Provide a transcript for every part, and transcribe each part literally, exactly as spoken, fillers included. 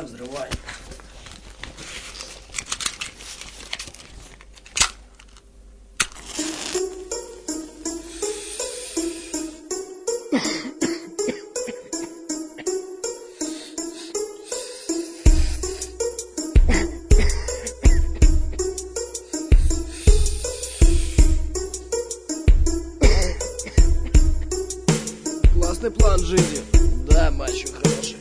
Давай, взрывай. Классный план жизни. Да, мальчик хороший.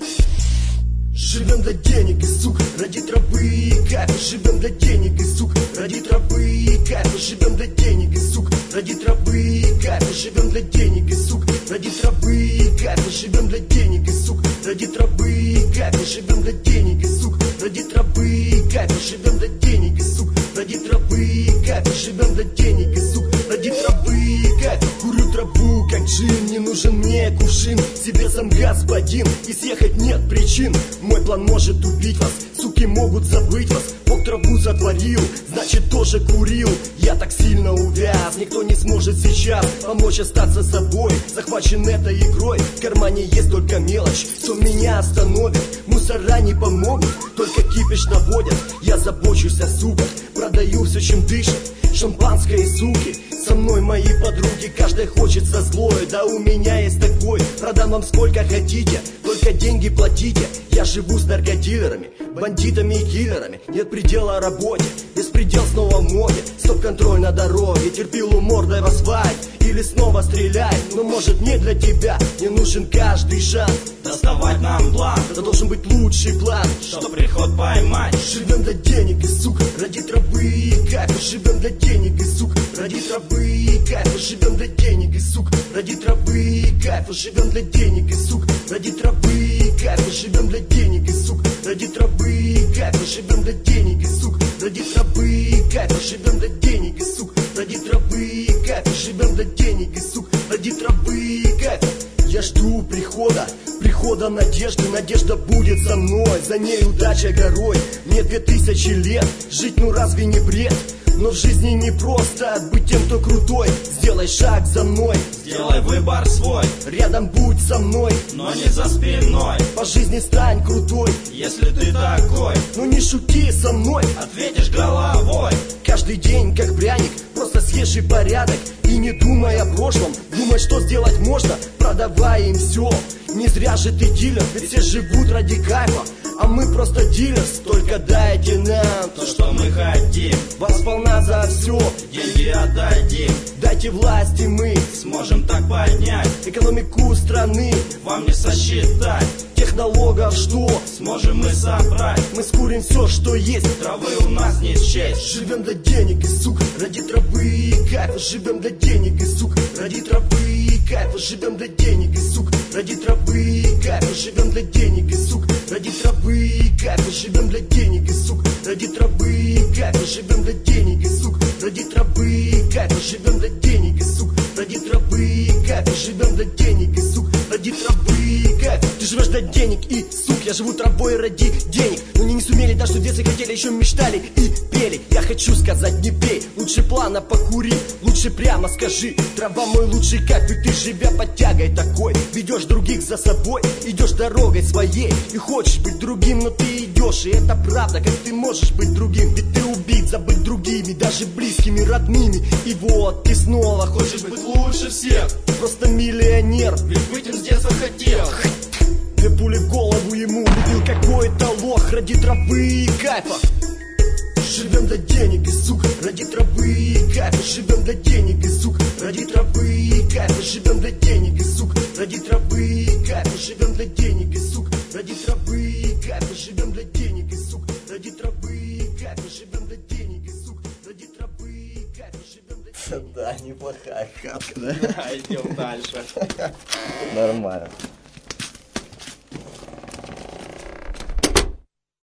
Живем для денег и сук, ради травы и кайфа. Живем для денег и сук, ради травы и кайфа. Живем для денег и сук, ради травы и кайфа. Живем для денег и сук, ради травы и кайфа. Живем для денег и сук, ради травы и кайфа. Живем для денег и сук, ради травы и кайфа. Живем для денег и сук, ради травы и кайфа. Живем для денег и сук, ради травы и кайфа. Курю траву как джин, не нужен мне кувшин. Себе сам господин, и съехать нет причин. Мой план может убить вас, суки могут забыть вас. Бог траву сотворил, значит тоже курил. Я так сильно увяз, никто не сможет сейчас помочь остаться собой. Захвачен этой игрой, в кармане есть только мелочь. Кто меня остановит, мусора не помогут, только кипиш наводят. Я забочусь о суках, продаю все, чем дышит. Шампанское и суки, со мной мои подруги. Каждой хочется злое, да у меня есть такой. Продам вам сколько хотите, только деньги платите. Я живу с наркодилерами, бандитами и киллерами. Нет предела работе, беспредел снова в моде. Стоп-контроль на дороге, терпилу мордой в асфальт. Или снова стреляй, но может не для тебя. Не нужен каждый шанс Доставать нам план, это должен быть лучший план, чтоб приход поймать. Живем для денег и сук, ради травы и кайфа. Живем для денег и сук, ради травы и кайфа. Живем для денег и сук, ради травы и кайфа. Живем для денег и сук, ради травы и кайфа. Живем для денег и сук, ради травы и кайфа. Живем для денег и сук, ради травы и кайфа. Живем для денег и сук, ради травы и кайфа. Живем для денег и сук, ради травы и кайфа. Я жду прихода, прихода надежды. Надежда будет со мной, за ней удача горой. Мне две тысячи лет, жить ну разве не бред? Но в жизни не просто быть тем, кто крутой. Сделай шаг за мной, Сделай выбор свой, рядом будь со мной, но не за спиной. по жизни стань крутой. Если ты такой, Ну не шути со мной, ответишь головой. каждый день как пряник, просто съешь и порядок. И не думай о прошлом, думай, что сделать можно, продавай им все. Не зря же ты дилер, ведь все живут ради кайфа. А мы просто дилерс, только дайте нам То, что мы хотим, вас сполна за все. деньги отдадим. Дайте власти, мы Сможем так поднять, экономику страны. вам не сосчитать. Тех налогов что? Сможем мы собрать, Мы скурим все, что есть. травы у нас не счесть. Живем для денег и сук, ради травы и кайфа. Живем для денег и сук, ради травы и кайфа. Живем для денег и сук, ради травы и кайфа. Живем для денег и сук, ради травы и кайфа. Живем для денег и сук, ради травы и кайфа. Живем для денег и сук, ради травы и кайфа. Живем для денег и сук, ради травы и кайфа. Живем для денег и сук, ради травы и кайфа. Ты живешь для денег и сук, я живу травой ради денег. Но они не сумели, да что в детстве хотели, еще мечтали и пели. Я хочу сказать, не пей, лучше плана покури. Лучше прямо скажи, трава мой лучший кайф. И ты, живя под тягой такой, ведешь других за собой, идешь дорогой своей. И хочешь быть другим, но ты идешь, и это правда. Как ты можешь быть другим, ведь ты убит, забыть другими, даже близкими, родными. И вот ты снова хочешь быть Лучше всех, просто миллионер. ведь быть им с детства хотел. Две пули в голову ему убил какой-то лох ради травы и кайфа. Живем для денег и сук, ради травы и кайфа. Живем для денег и сук, ради травы и кайфа. Живем для денег и сук, ради травы и кайфа. Живем для денег и сук, ради травы и кайфа. Живем для денег и сук, ради травы и кайфа. Живем для денег и сук, ради травы и кайфа. Живем для... Да, неплохая хатка, да? Идем дальше. Нормально.